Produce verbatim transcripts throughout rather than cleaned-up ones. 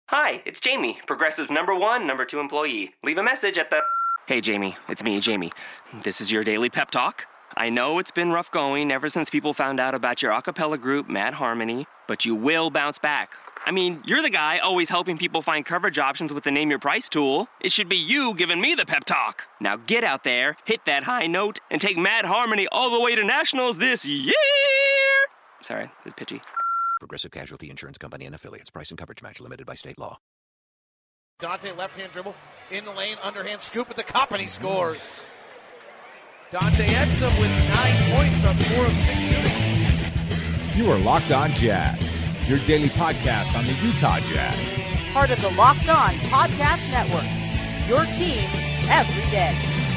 Hi, it's Jamie, Progressive's number one, number two employee. Leave a message at the... Hey, Jamie, it's me, Jamie. This is your daily pep talk. I know it's been rough going ever since people found out about your a cappella group, Mad Harmony, but you will bounce back. I mean, you're the guy always helping people find coverage options with the Name Your Price tool. It should be you giving me the pep talk. Now get out there, hit that high note, and take Mad Harmony all the way to nationals this year! Sorry, it's pitchy. Progressive Casualty Insurance Company and Affiliates. Price and coverage match limited by state law. Dante left-hand dribble in the lane, underhand scoop at the cup, and he scores. Dante Exum with nine points on four of six shooting. You are Locked On Jazz, your daily podcast on the Utah Jazz. Part of the Locked On Podcast Network, your team every day.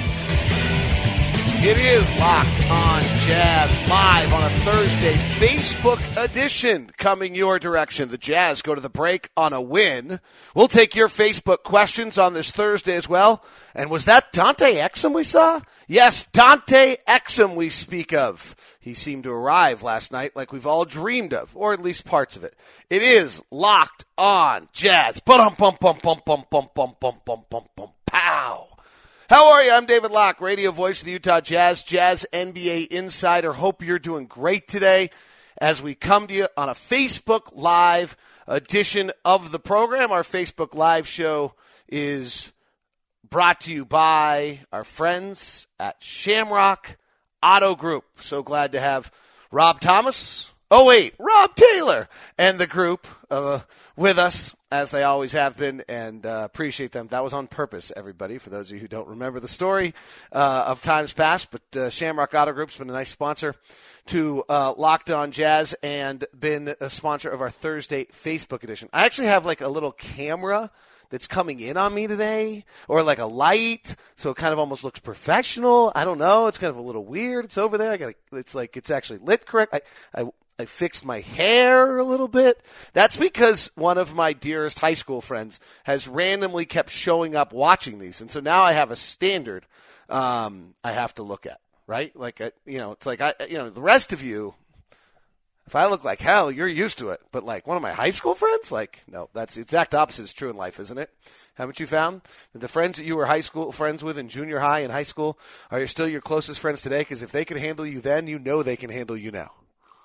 It is Locked On Jazz, live on a Thursday Facebook edition coming your direction. The Jazz go to the break on a win. We'll take your Facebook questions on this Thursday as well. And was that Dante Exum we saw? Yes, Dante Exum we speak of. He seemed to arrive last night like we've all dreamed of, or at least parts of it. It is Locked On Jazz. Bum bum bum bum bum bum bum bum bum bum bum pow. How are you? I'm David Locke, radio voice of the Utah Jazz, Jazz N B A insider. Hope you're doing great today as we come to you on a Facebook Live edition of the program. Our Facebook Live show is brought to you by our friends at Shamrock Auto Group. So glad to have Rob Thomas, oh wait, Rob Taylor, and the group uh, with us, as they always have been, and uh, appreciate them. That was on purpose, everybody, for those of you who don't remember the story uh, of times past. But uh, Shamrock Auto Group's been a nice sponsor to uh, Locked On Jazz and been a sponsor of our Thursday Facebook edition. I actually have like a little camera that's coming in on me today, or like a light, so it kind of almost looks professional. I don't know. It's kind of a little weird. It's over there. I got. It's like it's actually lit correct. I, I I fixed my hair a little bit. That's because one of my dearest high school friends has randomly kept showing up watching these, and so now I have a standard um, I have to look at. Right? Like I, you know, it's like I, you know, the rest of you. If I look like hell, you're used to it. But like one of my high school friends, like, no, that's the exact opposite is true in life, isn't it? Haven't you found that the friends that you were high school friends with in junior high and high school are still your closest friends today? Because if they can handle you then, you know they can handle you now.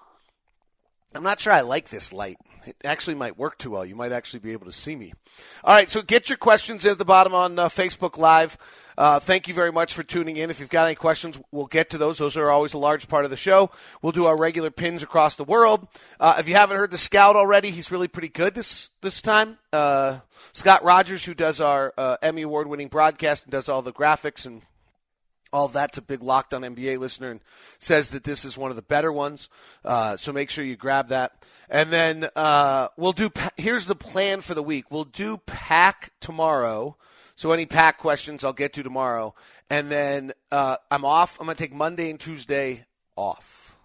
I'm not sure I like this light. It actually might work too well. You might actually be able to see me. All right, so get your questions in at the bottom on uh, Facebook Live. Uh, thank you very much for tuning in. If you've got any questions, we'll get to those. Those are always a large part of the show. We'll do our regular pins across the world. Uh, if you haven't heard the Scout already, he's really pretty good this this time. Uh, Scott Rogers, who does our uh, Emmy Award-winning broadcast and does all the graphics and all of that's a big Locked On N B A listener and says that this is one of the better ones. Uh, so make sure you grab that. And then uh, we'll do – here's the plan for the week. We'll do Pack tomorrow. So any Pack questions I'll get to tomorrow. And then uh, I'm off. I'm going to take Monday and Tuesday off.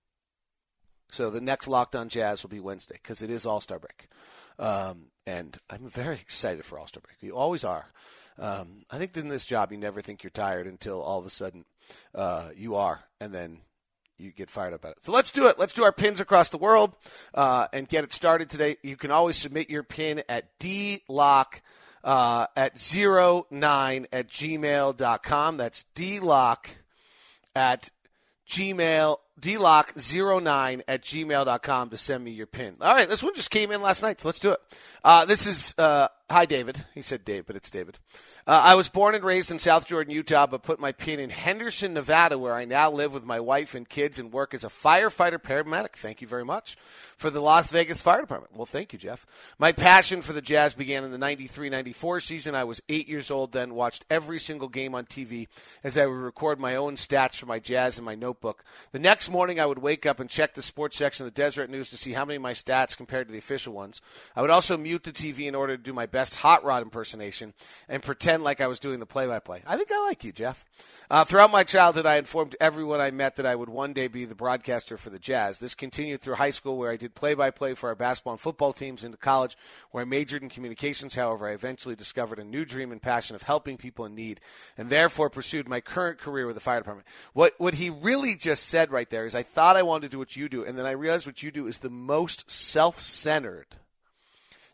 So the next Locked On Jazz will be Wednesday because it is All-Star break. Um, and I'm very excited for All-Star break. You always are. Um, I think in this job you never think you're tired until all of a sudden uh, you are, and then you get fired up about it. So let's do it. Let's do our pins across the world uh, and get it started today. You can always submit your pin at dlock uh, at zero nine at gmail dot com. That's dlock at gmail dlock zero nine at gmail dot com to send me your pin. All right, this one just came in last night, so let's do it. Uh, this is, uh, hi, David. He said Dave, but it's David. Uh, I was born and raised in South Jordan, Utah, but put my pin in Henderson, Nevada, where I now live with my wife and kids and work as a firefighter paramedic. Thank you very much. For the Las Vegas Fire Department. Well, thank you, Jeff. My passion for the Jazz began in the ninety-three ninety-four season. I was eight years old then, watched every single game on T V as I would record my own stats for my Jazz in my notebook. The next morning, I would wake up and check the sports section of the Deseret News to see how many of my stats compared to the official ones. I would also mute the T V in order to do my best Hot Rod impersonation and pretend like I was doing the play-by-play. I think I like you, Jeff. Uh, throughout my childhood, I informed everyone I met that I would one day be the broadcaster for the Jazz. This continued through high school, where I did play-by-play for our basketball and football teams, into college, where I majored in communications. However, I eventually discovered a new dream and passion of helping people in need, and therefore pursued my current career with the fire department. What what he really just said right there is, I thought I wanted to do what you do, and then I realized what you do is the most self-centered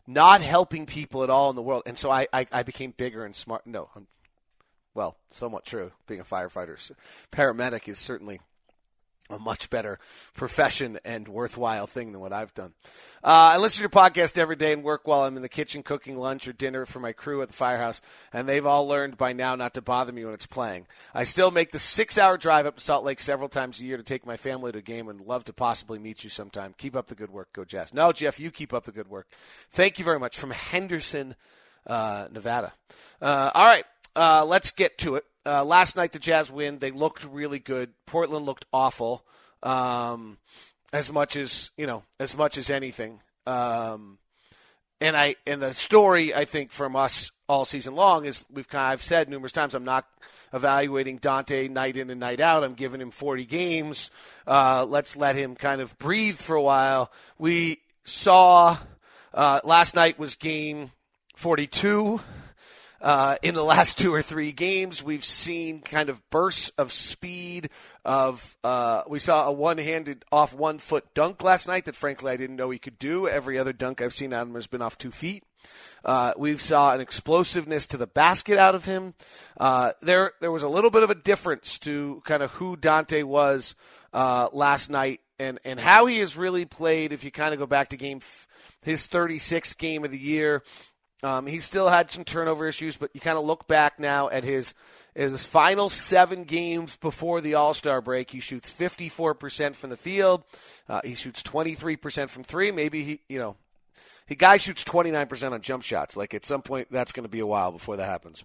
not helping people at all in the world. And so I, I, I became bigger and smart. No, I'm, well, somewhat true. Being a firefighter, paramedic is certainly a much better profession and worthwhile thing than what I've done. Uh, I listen to your podcast every day and work while I'm in the kitchen cooking lunch or dinner for my crew at the firehouse, and they've all learned by now not to bother me when it's playing. I still make the six-hour drive up to Salt Lake several times a year to take my family to a game and love to possibly meet you sometime. Keep up the good work. Go Jazz. No, Jeff, you keep up the good work. Thank you very much. From Henderson, uh, Nevada. Uh, all right, uh, let's get to it. Uh, last night, the Jazz win. They looked really good. Portland looked awful, um, as much as you know, as much as anything. Um, and I and the story I think from us all season long is we've kind of I've said numerous times I'm not evaluating Dante night in and night out. I'm giving him forty games. Uh, let's let him kind of breathe for a while. We saw uh, last night was game forty-two. Uh, in the last two or three games, we've seen kind of bursts of speed. Of uh, we saw a one-handed off one-foot dunk last night that, frankly, I didn't know he could do. Every other dunk I've seen out of him has been off two feet. Uh, we saw an explosiveness to the basket out of him. Uh, there, there was a little bit of a difference to kind of who Dante was uh, last night and and how he has really played. If you kind of go back to game f- his thirty-sixth game of the year. Um, he still had some turnover issues, but you kind of look back now at his his final seven games before the All-Star break. He shoots fifty-four percent from the field. Uh, he shoots twenty-three percent from three. Maybe he, you know, the guy shoots twenty-nine percent on jump shots. Like at some point, that's going to be a while before that happens.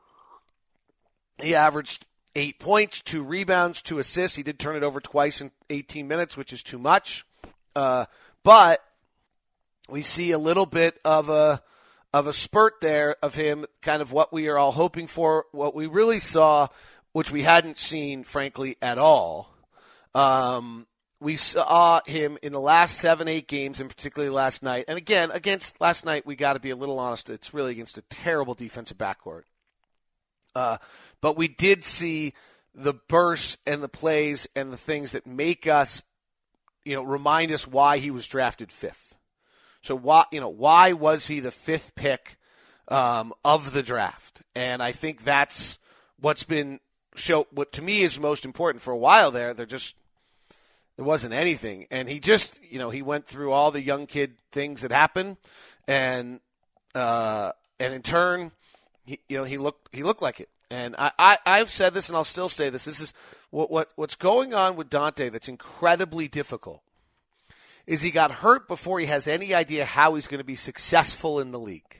He averaged eight points, two rebounds, two assists. He did turn it over twice in eighteen minutes, which is too much. Uh, but we see a little bit of a of a spurt there of him, kind of what we are all hoping for, what we really saw, which we hadn't seen, frankly, at all. Um, we saw him in the last seven, eight games, and particularly last night. And again, against last night, we got to be a little honest. It's really against a terrible defensive backcourt. Uh, but we did see the bursts and the plays and the things that make us, you know, remind us why he was drafted fifth. So why, you know, why was he the fifth pick um, of the draft? And I think that's what's been show. What to me is most important. For a while there, there just there wasn't anything, and he just, you know, he went through all the young kid things that happen, and uh, and in turn, he, you know, he looked he looked like it. And I, I I've said this, and I'll still say this. This is what what what's going on with Dante that's incredibly difficult. Is he got hurt before he has any idea how he's going to be successful in the league.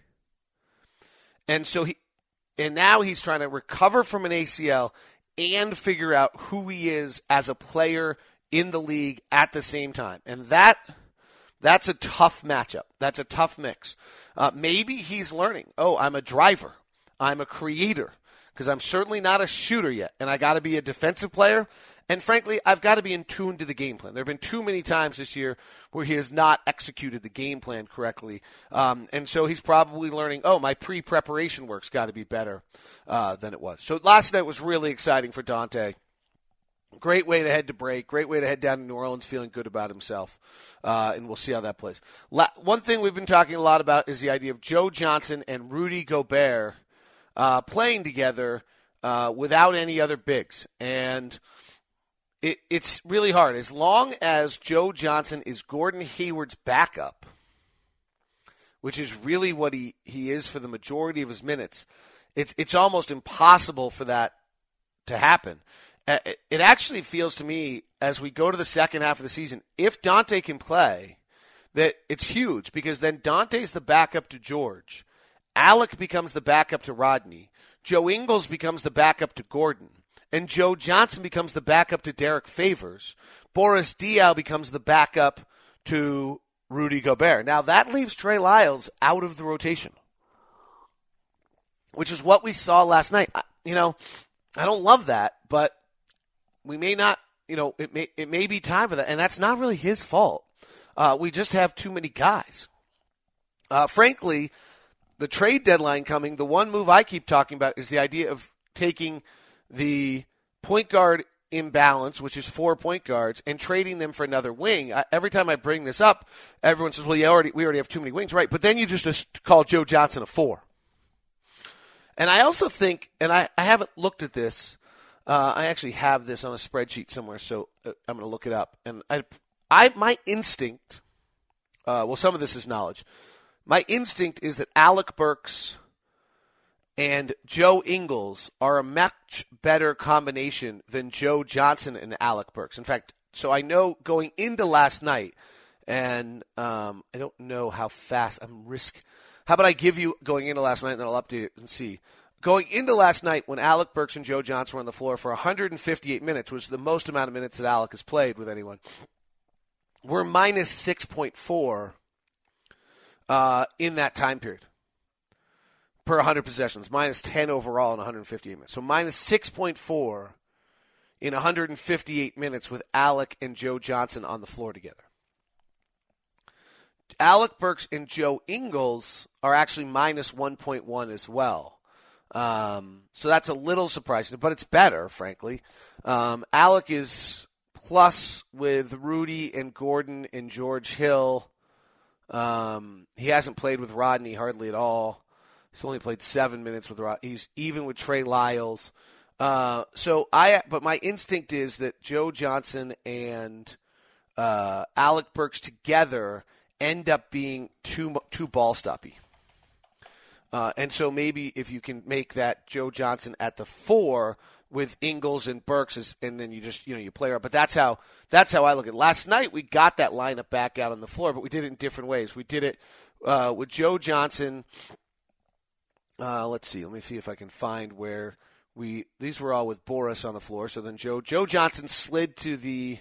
And so he, and now he's trying to recover from an A C L and figure out who he is as a player in the league at the same time. And that, that's a tough matchup. That's a tough mix. Uh, maybe he's learning, oh, I'm a driver. I'm a creator. Because I'm certainly not a shooter yet. And I got to be a defensive player. And frankly, I've got to be in tune to the game plan. There have been too many times this year where he has not executed the game plan correctly. Um, and so he's probably learning, oh, my pre-preparation work's got to be better uh, than it was. So last night was really exciting for Dante. Great way to head to break. Great way to head down to New Orleans feeling good about himself. Uh, and we'll see how that plays. La- one thing we've been talking a lot about is the idea of Joe Johnson and Rudy Gobert uh, playing together uh, without any other bigs. And It, it's really hard. As long as Joe Johnson is Gordon Hayward's backup, which is really what he, he is for the majority of his minutes, it's it's almost impossible for that to happen. It, it actually feels to me, as we go to the second half of the season, if Dante can play, that it's huge, because then Dante's the backup to George. Alec becomes the backup to Rodney. Joe Ingles becomes the backup to Gordon. And Joe Johnson becomes the backup to Derek Favors. Boris Diaw becomes the backup to Rudy Gobert. Now, that leaves Trey Lyles out of the rotation, which is what we saw last night. You know, I don't love that, but we may not, you know, it may it may be time for that. And that's not really his fault. Uh, we just have too many guys. Uh, frankly, the trade deadline coming, the one move I keep talking about is the idea of taking the point guard imbalance, which is four point guards, and trading them for another wing. I, every time I bring this up, everyone says, well, you already, we already have too many wings. Right, but then you just, just call Joe Johnson a four. And I also think, and I, I haven't looked at this, uh, I actually have this on a spreadsheet somewhere, so I'm going to look it up. And I, I my instinct, uh, well, some of this is knowledge. My instinct is that Alec Burks and Joe Ingles are a much better combination than Joe Johnson and Alec Burks. In fact, so I know going into last night, and um, I don't know how fast I'm risk. How about I give you going into last night, and then I'll update it and see. Going into last night, when Alec Burks and Joe Johnson were on the floor for one hundred fifty-eight minutes, which was the most amount of minutes that Alec has played with anyone, we're minus six point four uh, in that time period. Per one hundred possessions, minus ten overall in one hundred fifty-eight minutes. So minus six point four in one hundred fifty-eight minutes with Alec and Joe Johnson on the floor together. Alec Burks and Joe Ingles are actually minus one point one as well. Um, so that's a little surprising, but it's better, frankly. Um, Alec is plus with Rudy and Gordon and George Hill. Um, he hasn't played with Rodney hardly at all. He's only played seven minutes with Rod. He's even with Trey Lyles. Uh, so I, but my instinct is that Joe Johnson and uh, Alec Burks together end up being too too ball stoppy. Uh, and so maybe if you can make that Joe Johnson at the four with Ingles and Burks, is, and then you just you know you play her. But that's how that's how I look at it. Last night we got that lineup back out on the floor, but we did it in different ways. We did it uh, with Joe Johnson. Uh, let's see. Let me see if I can find where we. These were all with Boris on the floor. So then Joe Joe Johnson slid to the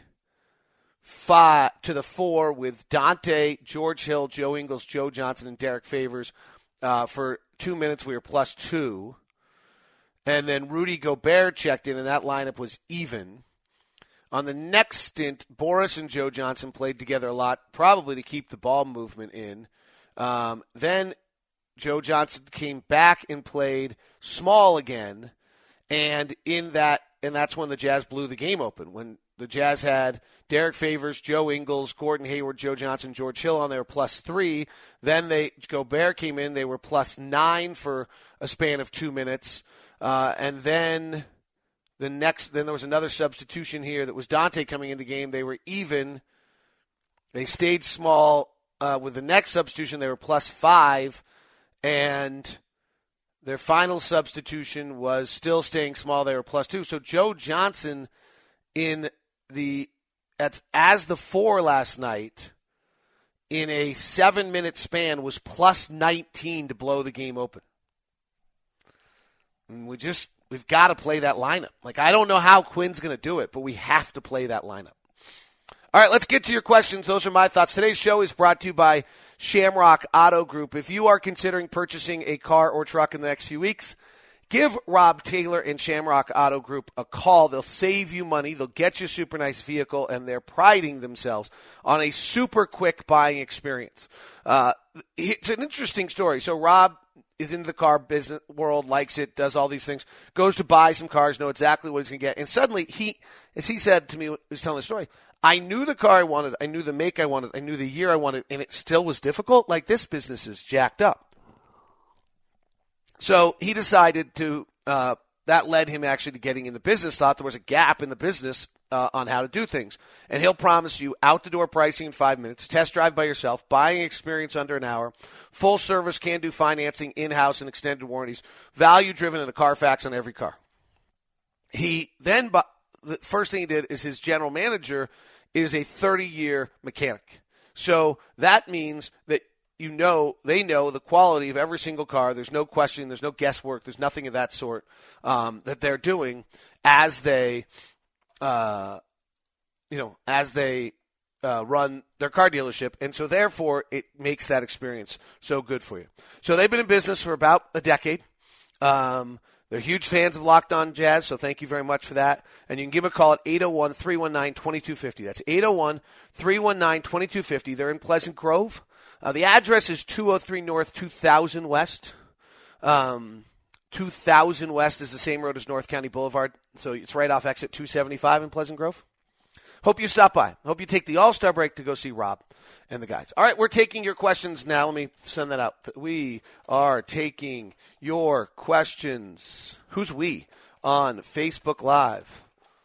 five to the four with Dante, George Hill, Joe Ingles, Joe Johnson, and Derek Favors. Uh, for two minutes, we were plus two. And then Rudy Gobert checked in, and that lineup was even. On the next stint, Boris and Joe Johnson played together a lot, probably to keep the ball movement in. Um, then Joe Johnson came back and played small again, and in that, and that's when the Jazz blew the game open. When the Jazz had Derek Favors, Joe Ingles, Gordon Hayward, Joe Johnson, George Hill on there, plus three. Then they Gobert came in; they were plus nine for a span of two minutes, uh, and then the next, then there was another substitution here that was Dante coming in the game. They were even. They stayed small uh, with the next substitution. They were plus five. And their final substitution was still staying small. They were plus two. So Joe Johnson in the at, as the four last night in a seven-minute span was plus nineteen to blow the game open. And we just we've got to play that lineup. Like I don't know how Quinn's going to do it, but we have to play that lineup. All right, let's get to your questions. Those are my thoughts. Today's show is brought to you by Shamrock Auto Group. If you are considering purchasing a car or truck in the next few weeks, give Rob Taylor and Shamrock Auto Group a call. They'll save you money. They'll get you a super nice vehicle, and they're priding themselves on a super quick buying experience. Uh, it's an interesting story. So Rob is in the car business world, likes it, does all these things, goes to buy some cars, know exactly what he's going to get. And suddenly, he, as he said to me when he was telling the story, I knew the car I wanted, I knew the make I wanted, I knew the year I wanted, and it still was difficult. Like, this business is jacked up. So he decided to, uh, that led him actually to getting in the business, thought there was a gap in the business uh, on how to do things. And he'll promise you out-the-door pricing in five minutes, test drive by yourself, buying experience under an hour, full service, can-do financing, in-house and extended warranties, value-driven, and a Carfax on every car. He then, the first thing he did is his general manager is a thirty-year mechanic. So that means that you know, they know the quality of every single car. There's no question. There's no guesswork. There's nothing of that sort um, that they're doing as they, uh, you know, as they uh, run their car dealership. And so therefore it makes that experience so good for you. So they've been in business for about a decade. Um, They're huge fans of Locked On Jazz, so thank you very much for that. And you can give them a call at eight oh one, three one nine, two two five oh. That's eight oh one, three one nine, two two five oh. They're in Pleasant Grove. Uh, the address is two oh three North, two thousand West. Um, two thousand West is the same road as North County Boulevard, so it's right off exit two seventy-five in Pleasant Grove. Hope you stop by. Hope you take the All-Star break to go see Rob and the guys. All right, we're taking your questions now. Let me send that out. We are taking your questions. Who's we? On Facebook Live.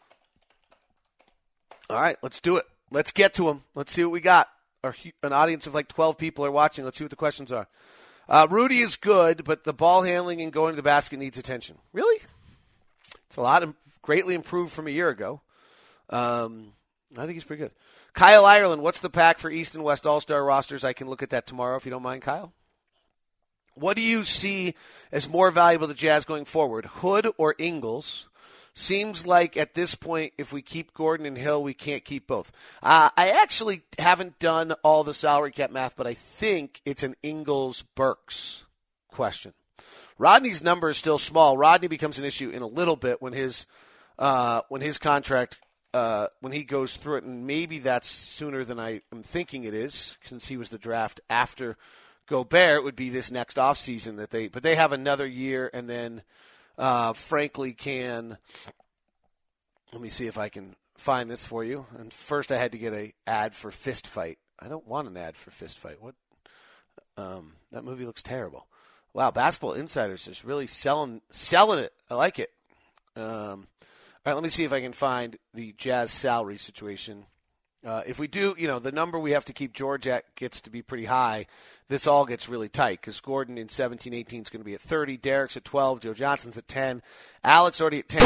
All right, let's do it. Let's get to them. Let's see what we got. Our, an audience of like twelve people are watching. Let's see what the questions are. Uh, Rudy is good, but the ball handling and going to the basket needs attention. Really? It's a lot of, greatly improved from a year ago. Um, I think he's pretty good. Kyle Ireland, what's the pack for East and West All-Star rosters? I can look at that tomorrow if you don't mind, Kyle. What do you see as more valuable to Jazz going forward, Hood or Ingles? Seems like at this point, if we keep Gordon and Hill, we can't keep both. Uh, I actually haven't done all the salary cap math, but I think it's an Ingles-Burks question. Rodney's number is still small. Rodney becomes an issue in a little bit when his uh, when his contract uh, when he goes through it, and maybe that's sooner than I am thinking it is, since he was the draft after Gobert. It would be this next offseason that they, but they have another year, and then. Uh, frankly, can let me see if I can find this for you. And first, I had to get a ad for Fist Fight. I don't want an ad for Fist Fight. What? Um, that movie looks terrible. Wow, Basketball Insider's just really selling selling it. I like it. Um, all right, let me see if I can find the Jazz salary situation. Uh, if we do, you know, the number we have to keep George at gets to be pretty high. This all gets really tight because Gordon in seventeen eighteen is going to be at thirty. Derek's at twelve. Joe Johnson's at ten. Alex already at ten.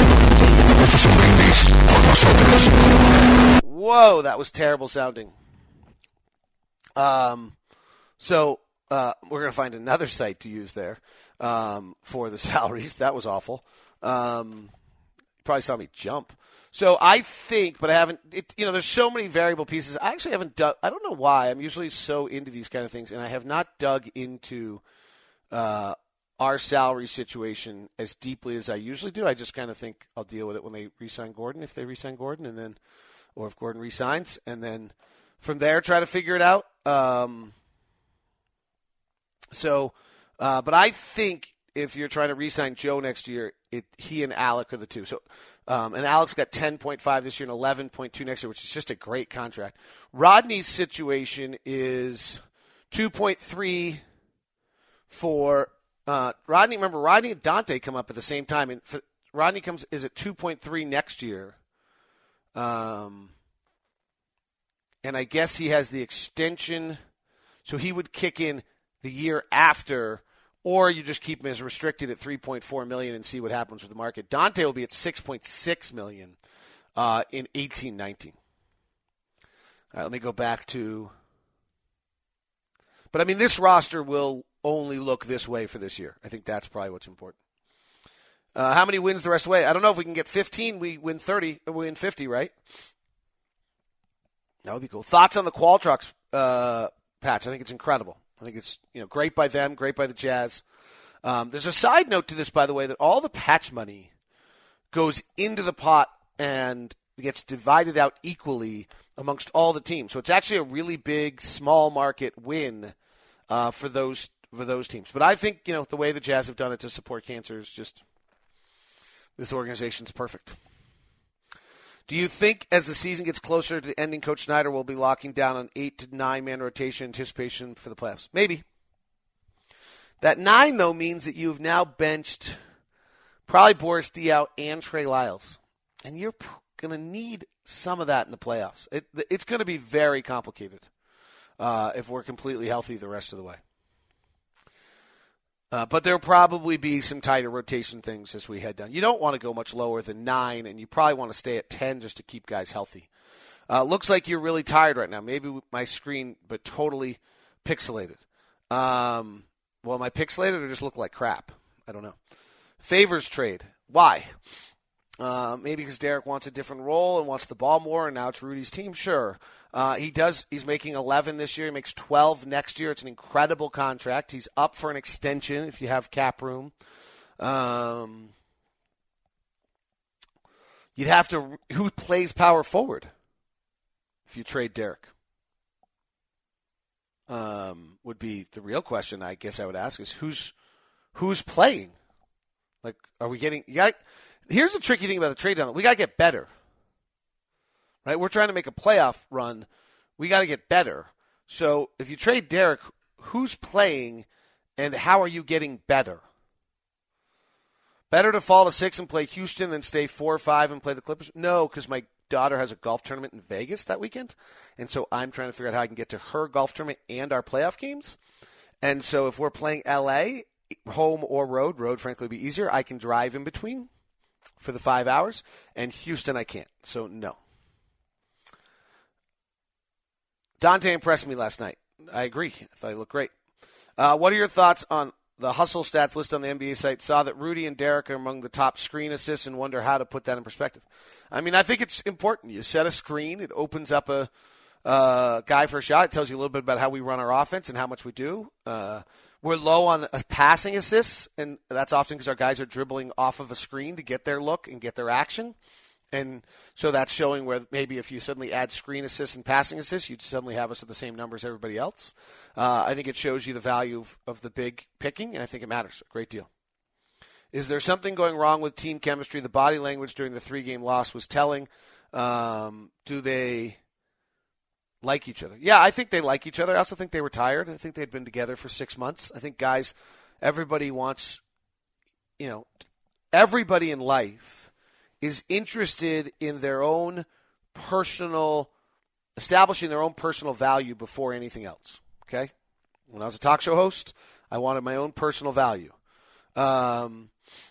Whoa, that was terrible sounding. Um, so uh, we're going to find another site to use there um, for the salaries. That was awful. Um, you probably saw me jump. So I think, but I haven't, it, you know, there's so many variable pieces. I actually haven't dug, I don't know why. I'm usually so into these kind of things, and I have not dug into uh, our salary situation as deeply as I usually do. I just kind of think I'll deal with it when they re-sign Gordon, if they re-sign Gordon, and then, or if Gordon re-signs, and then from there try to figure it out. Um, so, uh, but I think if you're trying to re-sign Joe next year, it, he and Alec are the two. So, Um, and Alex got ten point five this year and eleven point two next year, which is just a great contract. Rodney's situation is two point three for uh, Rodney. Remember, Rodney and Dante come up at the same time, and for, Rodney comes is at two point three next year. Um, and I guess he has the extension, so he would kick in the year after. Or you just keep him as restricted at three point four million dollars and see what happens with the market. Dante will be at six point six million dollars uh, in eighteen nineteen. All right, let me go back to – but, I mean, this roster will only look this way for this year. I think that's probably what's important. Uh, how many wins the rest of the way? I don't know if we can get fifteen. We win thirty. We win fifty, right? That would be cool. Thoughts on the Qualtrics uh, patch? I think it's incredible. I think it's, you know, great by them, great by the Jazz. Um, there's a side note to this, by the way, that all the patch money goes into the pot and gets divided out equally amongst all the teams. So it's actually a really big, small market win uh, for those for those teams. But I think, you know, the way the Jazz have done it to support cancer is just, this organization's perfect. Do you think as the season gets closer to the ending, Coach Snyder will be locking down an eight to nine man rotation anticipation for the playoffs? Maybe. That nine, though, means that you've now benched probably Boris Diaw and Trey Lyles. And you're going to need some of that in the playoffs. It, it's going to be very complicated uh, if we're completely healthy the rest of the way. Uh, but there'll probably be some tighter rotation things as we head down. You don't want to go much lower than nine, and you probably want to stay at ten just to keep guys healthy. Uh, looks like you're really tired right now. Maybe with my screen, but totally pixelated. Um, well, am I pixelated or just look like crap? I don't know. Favors trade. Why? Uh, maybe because Derek wants a different role and wants the ball more, and now it's Rudy's team. Sure. Uh, he does. He's making eleven this year. He makes twelve next year. It's an incredible contract. He's up for an extension if you have cap room. Um, you'd have to. Who plays power forward if you trade Derek? Um, would be the real question. I guess I would ask is who's who's playing. Like, are we getting? You got. Here's the tricky thing about the trade deadline: we got to get better. Right? We're trying to make a playoff run. We got to get better. So if you trade Derek, who's playing, and how are you getting better? Better to fall to six and play Houston than stay four or five and play the Clippers? No, because my daughter has a golf tournament in Vegas that weekend, and so I'm trying to figure out how I can get to her golf tournament and our playoff games. And so if we're playing L A, home or road, road frankly would be easier, I can drive in between for the five hours, and Houston I can't. So no. Dante impressed me last night. I agree. I thought he looked great. Uh, what are your thoughts on the hustle stats list on the N B A site? Saw that Rudy and Derek are among the top screen assists and wonder how to put that in perspective. I mean, I think it's important. You set a screen. It opens up a uh, guy for a shot. It tells you a little bit about how we run our offense and how much we do. Uh, we're low on passing assists, and that's often because our guys are dribbling off of a screen to get their look and get their action. And so that's showing where maybe if you suddenly add screen assists and passing assists, you'd suddenly have us at the same numbers as everybody else. Uh, I think it shows you the value of, of the big picking, and I think it matters a great deal. Is there something going wrong with team chemistry? The body language during the three-game loss was telling. Um, do they like each other? Yeah, I think they like each other. I also think they were tired. I think they'd been together for six months. I think, guys, everybody wants, you know, everybody in life is interested in their own personal, establishing their own personal value before anything else, okay? When I was a talk show host, I wanted my own personal value, um,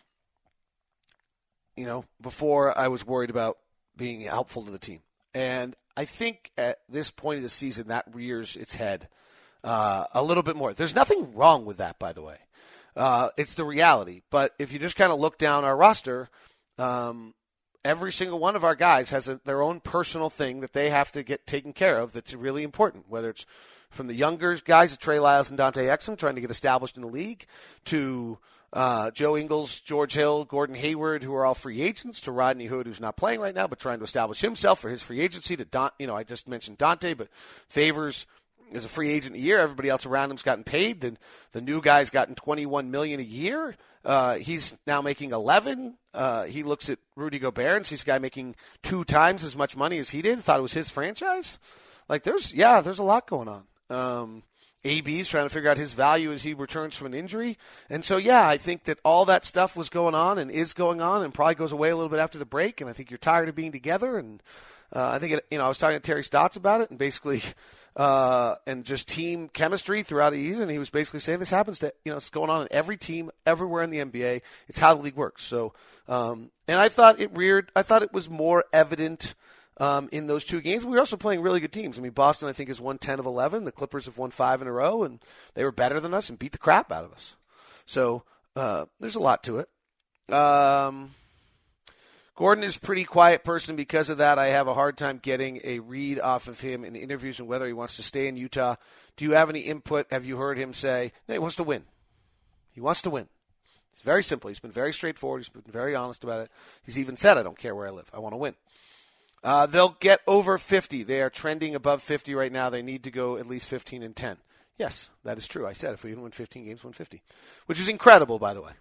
you know, before I was worried about being helpful to the team. And I think at this point of the season, that rears its head uh, a little bit more. There's nothing wrong with that, by the way. Uh, it's the reality. But if you just kind of look down our roster, um, every single one of our guys has a, their own personal thing that they have to get taken care of that's really important, whether it's from the younger guys, Trey Lyles and Dante Exum, trying to get established in the league, to uh, Joe Ingles, George Hill, Gordon Hayward, who are all free agents, to Rodney Hood, who's not playing right now but trying to establish himself for his free agency, to Don, you know, I just mentioned Dante, but Favors is a free agent a year. Everybody else around him's gotten paid. Then the new guy's gotten twenty-one million dollars a year. Uh, he's now making eleven. Uh, he looks at Rudy Gobert and sees a guy making two times as much money as he did. Thought it was his franchise. Like there's, yeah, there's a lot going on. Um, A B's trying to figure out his value as he returns from an injury. And so, yeah, I think that all that stuff was going on and is going on and probably goes away a little bit after the break. And I think you're tired of being together. And uh, I think, it, you know, I was talking to Terry Stotts about it and basically, uh, and just team chemistry throughout the year. And he was basically saying this happens to, you know, it's going on in every team everywhere in the N B A. It's how the league works. So, um, and I thought it reared, I thought it was more evident Um, in those two games. We were also playing really good teams. I mean, Boston, I think, has won ten of eleven. The Clippers have won five in a row, and they were better than us and beat the crap out of us. So uh, there's a lot to it. Um, Gordon is a pretty quiet person. Because of that, I have a hard time getting a read off of him in interviews and whether he wants to stay in Utah. Do you have any input? Have you heard him say, no, he wants to win? He wants to win. It's very simple. He's been very straightforward. He's been very honest about it. He's even said, I don't care where I live. I want to win. Uh, they'll get over fifty. They are trending above fifty right now. They need to go at least fifteen and ten. Yes, that is true. I said if we can win fifteen games, win fifty, which is incredible, by the way.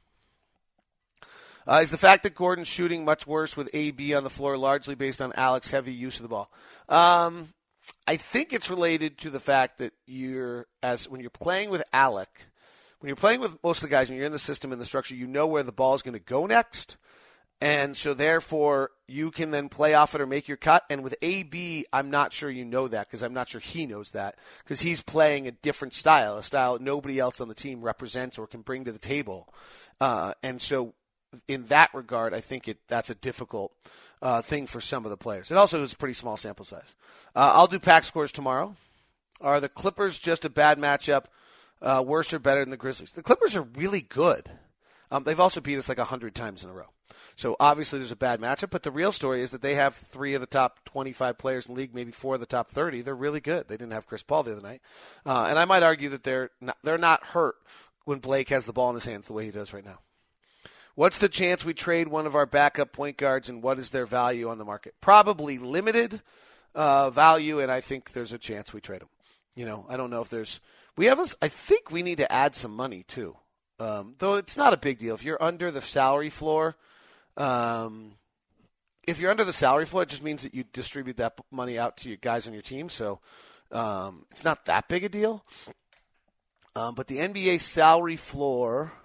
Uh, is the fact that Gordon's shooting much worse with A B on the floor largely based on Alec's heavy use of the ball? Um, I think it's related to the fact that you're as when you're playing with Alec, when you're playing with most of the guys, when you're in the system, in the structure, you know where the ball is going to go next. And so, therefore, you can then play off it or make your cut. And with A B, I'm not sure you know that because I'm not sure he knows that because he's playing a different style, a style that nobody else on the team represents or can bring to the table. Uh, and so, in that regard, I think it that's a difficult uh, thing for some of the players. It also is a pretty small sample size. Uh, I'll do pack scores tomorrow. Are the Clippers just a bad matchup, uh, worse or better than the Grizzlies? The Clippers are really good. Um, they've also beat us like one hundred times in a row. So, obviously, there's a bad matchup. But the real story is that they have three of the top twenty-five players in the league, maybe four of the top thirty. They're really good. They didn't have Chris Paul the other night. Uh, and I might argue that they're not, they're not hurt when Blake has the ball in his hands the way he does right now. What's the chance we trade one of our backup point guards, and what is their value on the market? Probably limited uh, value, and I think there's a chance we trade them. You know, I don't know if there's – we have – a, I think we need to add some money, too. Um, though it's not a big deal. If you're under the salary floor, um, if you're under the salary floor, it just means that you distribute that money out to your guys on your team. So um, it's not that big a deal. Um, but the N B A salary floor,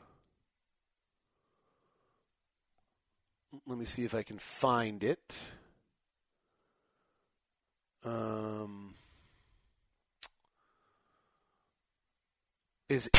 let me see if I can find it. Um, is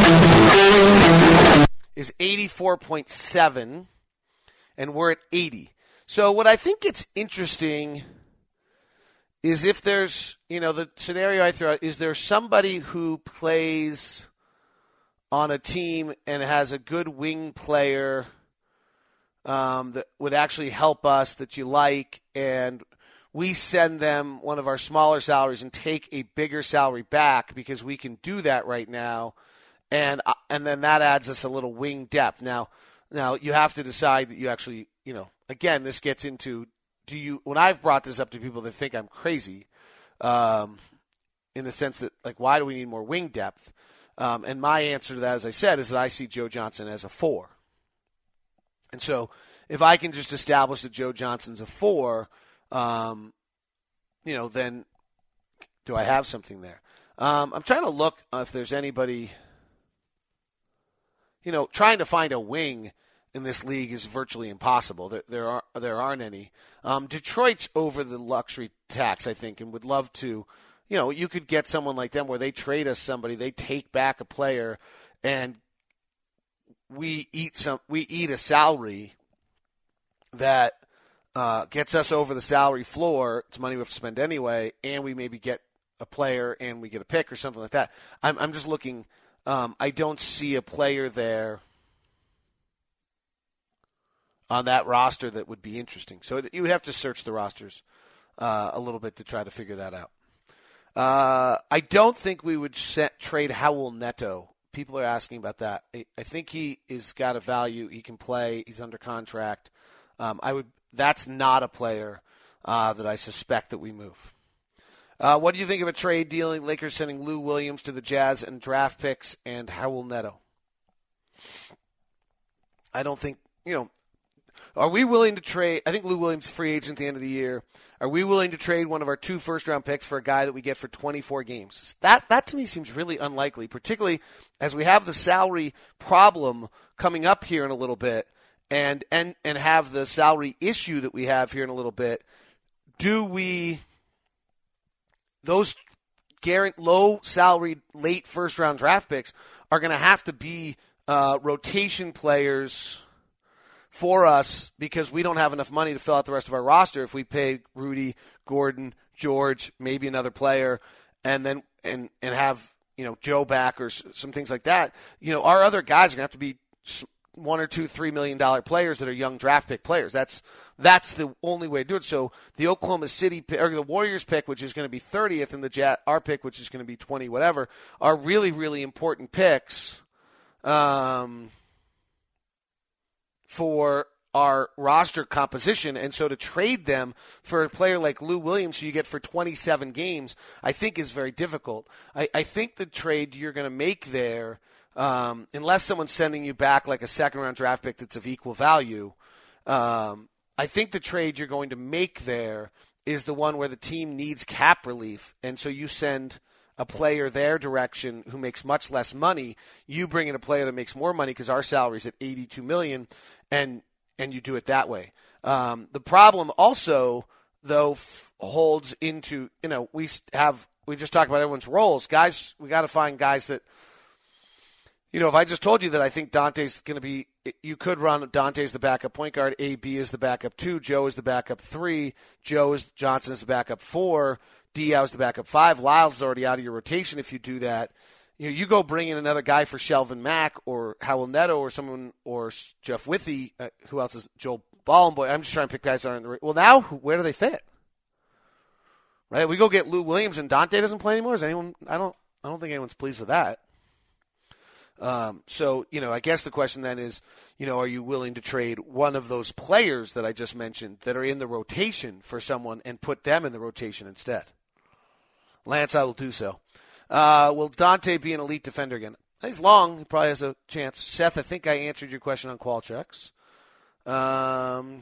is eighty-four point seven, and we're at eighty. So what I think it's interesting is if there's, you know, the scenario I throw out, is there somebody who plays on a team and has a good wing player um, that would actually help us that you like, and we send them one of our smaller salaries and take a bigger salary back because we can do that right now, and uh, and then that adds us a little wing depth. Now, now you have to decide that you actually, you know, again, this gets into, do you, when I've brought this up to people that think I'm crazy, um, in the sense that, like, why do we need more wing depth? Um, and my answer to that, as I said, is that I see Joe Johnson as a four. And so if I can just establish that Joe Johnson's a four, um, you know, then do I have something there? Um, I'm trying to look if there's anybody, you know, trying to find a wing in this league is virtually impossible. There, there are there aren't any. Um, Detroit's over the luxury tax, I think, and would love to. You know, you could get someone like them where they trade us somebody, they take back a player, and we eat some. We eat a salary that uh, gets us over the salary floor. It's money we have to spend anyway, and we maybe get a player and we get a pick or something like that. I'm, I'm just looking. Um, I don't see a player there on that roster that would be interesting. So it, you would have to search the rosters uh, a little bit to try to figure that out. Uh, I don't think we would set, trade Raul Neto. People are asking about that. I, I think he is got a value. He can play. He's under contract. Um, I would. That's not a player uh, that I suspect that we move. Uh, what do you think of a trade dealing Lakers sending Lou Williams to the Jazz and draft picks and Raul Neto? I don't think, you know, are we willing to trade? I think Lou Williams is free agent at the end of the year. Are we willing to trade one of our two first-round picks for a guy that we get for twenty-four games? That, that to me seems really unlikely, particularly as we have the salary problem coming up here in a little bit and, and, and have the salary issue that we have here in a little bit. Do we – those guaranteed low-salaried late first-round draft picks are going to have to be uh, rotation players – for us because we don't have enough money to fill out the rest of our roster if we pay Rudy, Gordon, George, maybe another player, and then and and have, you know, Joe back or some things like that. You know, our other guys are going to have to be one or two, three million dollar players that are young draft pick players. That's that's the only way to do it. So the Oklahoma City pick, or the Warriors pick, which is going to be thirtieth, and the Jazz, our pick, which is going to be twenty, whatever, are really really important picks. Um. For our roster composition, and so to trade them for a player like Lou Williams, who you get for twenty-seven games, I think is very difficult. I, I think the trade you're going to make there, um, unless someone's sending you back like a second-round draft pick that's of equal value, um, I think the trade you're going to make there is the one where the team needs cap relief, and so you send a player their direction who makes much less money. You bring in a player that makes more money because our salary is at eighty-two million dollars, and and you do it that way. Um, the problem also, though, f- holds into, you know, we have we just talked about everyone's roles. Guys, we got to find guys that, you know, if I just told you that I think Dante's going to be, you could run Dante's the backup point guard, A B is the backup two, Joe is the backup three, Joe is Johnson is the backup four. Diaw's the backup five. Lyles is already out of your rotation if you do that. You know, you go bring in another guy for Shelvin Mack or Raul Neto or someone or Jeff Withey. Uh, who else is Joel Ballenboy? I'm just trying to pick guys that aren't in the – well, now where do they fit? Right? We go get Lou Williams and Dante doesn't play anymore. Is anyone – I don't I don't think anyone's pleased with that. Um, so, you know, I guess the question then is, you know, are you willing to trade one of those players that I just mentioned that are in the rotation for someone and put them in the rotation instead? Lance, I will do so. Uh, will Dante be an elite defender again? He's long. He probably has a chance. Seth, I think I answered your question on Qualtrics. Um,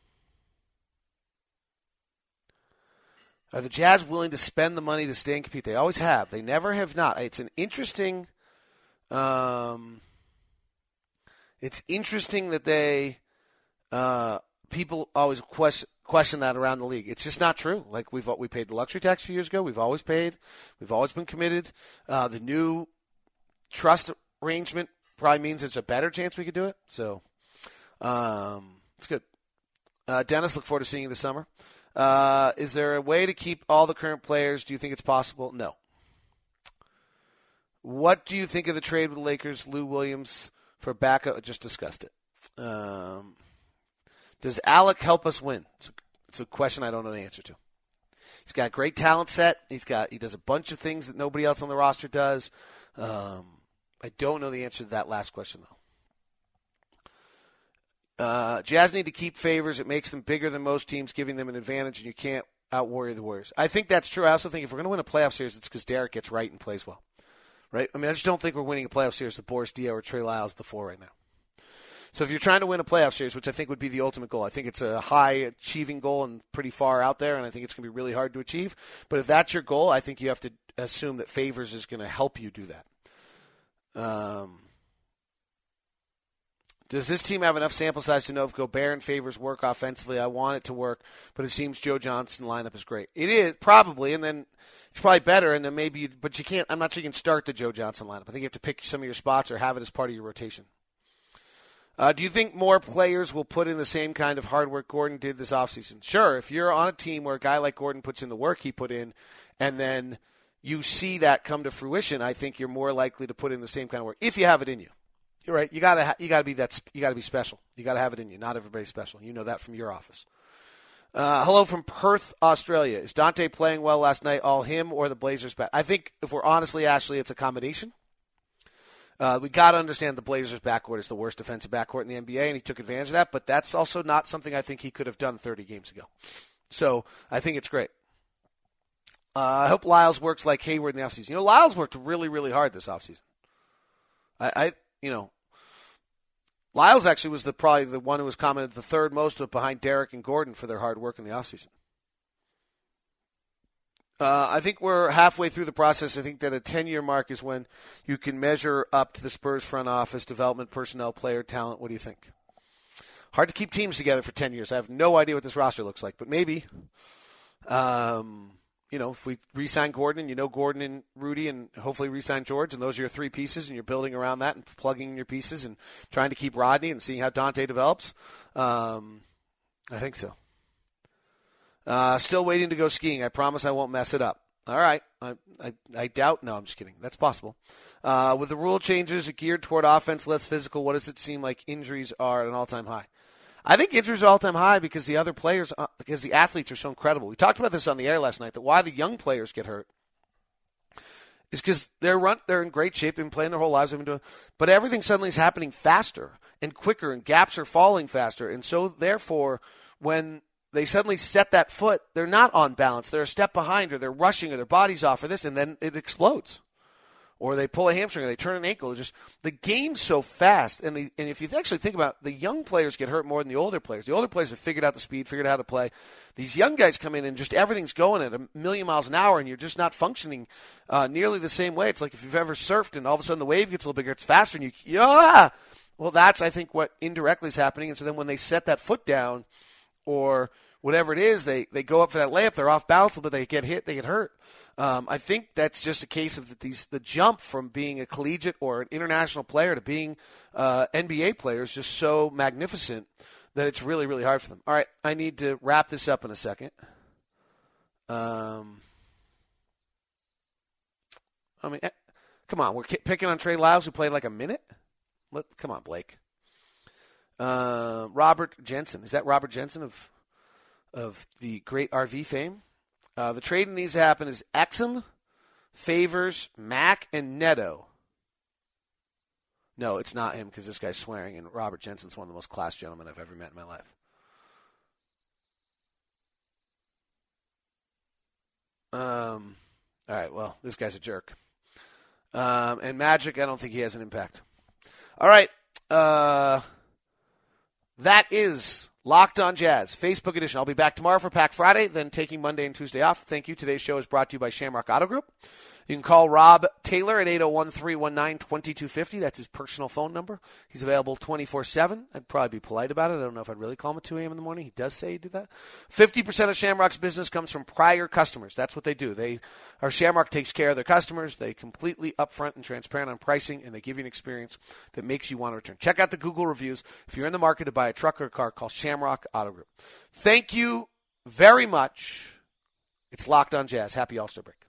are the Jazz willing to spend the money to stay and compete? They always have. They never have not. It's an interesting. Um, it's interesting that they uh, people always question question that around the league. It's just not true. Like we've we paid the luxury tax a few years ago. We've always paid. We've always been committed. Uh, the new trust arrangement probably means there's a better chance we could do it. So um, it's good. Uh, Dennis, look forward to seeing you this summer. Uh, is there a way to keep all the current players? Do you think it's possible? No. What do you think of the trade with the Lakers, Lou Williams, for backup? I just discussed it. Um, does Alec help us win? It's a, it's a question I don't know the answer to. He's got a great talent set. He's got he does a bunch of things that nobody else on the roster does. Um, I don't know the answer to that last question, though. Uh, Jazz need to keep Favors. It makes them bigger than most teams, giving them an advantage, and you can't out-warrior the Warriors. I think that's true. I also think if we're going to win a playoff series, it's because Derek gets right and plays well. Right? I mean, I just don't think we're winning a playoff series with Boris Dio or Trey Lyles the four right now. So if you're trying to win a playoff series, which I think would be the ultimate goal, I think it's a high-achieving goal and pretty far out there, and I think it's going to be really hard to achieve. But if that's your goal, I think you have to assume that Favors is going to help you do that. Um, does this team have enough sample size to know if Gobert and Favors work offensively? I want it to work, but it seems Joe Johnson lineup is great. It is, probably, and then it's probably better, and then maybe, you, but you can't, I'm not sure you can start the Joe Johnson lineup. I think you have to pick some of your spots or have it as part of your rotation. Uh, do you think more players will put in the same kind of hard work Gordon did this offseason? Sure, if you're on a team where a guy like Gordon puts in the work he put in, and then you see that come to fruition, I think you're more likely to put in the same kind of work if you have it in you. You're right. You gotta ha- you gotta be that. You gotta be special. You gotta have it in you. Not everybody's special. You know that from your office. Uh, hello from Perth, Australia. Is Dante playing well last night? All him or the Blazers back? I think if we're honestly, Ashley, it's a combination. Uh, we got to understand the Blazers' backcourt is the worst defensive backcourt in the N B A, and he took advantage of that. But that's also not something I think he could have done thirty games ago. So I think it's great. Uh, I hope Lyles works like Hayward in the offseason. You know, Lyles worked really, really hard this offseason. I, I, you know, Lyles actually was the probably the one who was commented the third most behind Derek and Gordon for their hard work in the offseason. Uh, I think we're halfway through the process. I think that a ten-year mark is when you can measure up to the Spurs front office, development, personnel, player, talent. What do you think? Hard to keep teams together for ten years. I have no idea what this roster looks like, but maybe. Um, you know, if we re-sign Gordon, you know Gordon and Rudy, and hopefully re-sign George, and those are your three pieces, and you're building around that and plugging in your pieces and trying to keep Rodney and seeing how Dante develops. Um, I think so. Uh, still waiting to go skiing. I promise I won't mess it up. All right. I, I, I doubt. No, I'm just kidding. That's possible. Uh, with the rule changes geared toward offense, less physical, what does it seem like injuries are at an all-time high? I think injuries are all-time high because the other players, uh, because the athletes are so incredible. We talked about this on the air last night, that why the young players get hurt is because they're run, they're in great shape. They've been playing their whole lives. They've been doing, but everything suddenly is happening faster and quicker, and gaps are falling faster. And so, therefore, when they suddenly set that foot, they're not on balance. They're a step behind, or they're rushing, or their body's off, or this, and then it explodes. Or they pull a hamstring, or they turn an ankle. It's just the game's so fast, and the, and if you actually think about it, the young players get hurt more than the older players. The older players have figured out the speed, figured out how to play. These young guys come in and just everything's going at a million miles an hour, and you're just not functioning uh, nearly the same way. It's like if you've ever surfed, and all of a sudden the wave gets a little bigger, it's faster, and you yeah. Well, that's I think what indirectly is happening. And so then when they set that foot down, or whatever it is, they they go up for that layup, they're off balance, but they get hit, they get hurt. Um, I think that's just a case of these the jump from being a collegiate or an international player to being uh, N B A player is just so magnificent that it's really, really hard for them. All right, I need to wrap this up in a second. Um, I mean, come on, we're picking on Trey Lyles, who played like a minute? Let, come on, Blake. Uh, Robert Jensen. Is that Robert Jensen of of the great R V fame? Uh, the trade that needs to happen is Exum, Favors, Mack, and Neto. No, it's not him because this guy's swearing, and Robert Jensen's one of the most class gentlemen I've ever met in my life. Um. All right, well, this guy's a jerk. Um, and Magic, I don't think he has an impact. All right. Uh, that is Locked on Jazz, Facebook edition. I'll be back tomorrow for Pack Friday, then taking Monday and Tuesday off. Thank you. Today's show is brought to you by Shamrock Auto Group. You can call Rob Taylor at eight oh one, three one nine, two two five oh. That's his personal phone number. He's available twenty-four seven. I'd probably be polite about it. I don't know if I'd really call him at two a.m. in the morning. He does say he'd do that. fifty percent of Shamrock's business comes from prior customers. That's what they do. They, or Shamrock takes care of their customers. They completely upfront and transparent on pricing, and they give you an experience that makes you want to return. Check out the Google reviews. If you're in the market to buy a truck or a car, call Shamrock Auto Group. Thank you very much. It's Locked on Jazz. Happy All-Star break.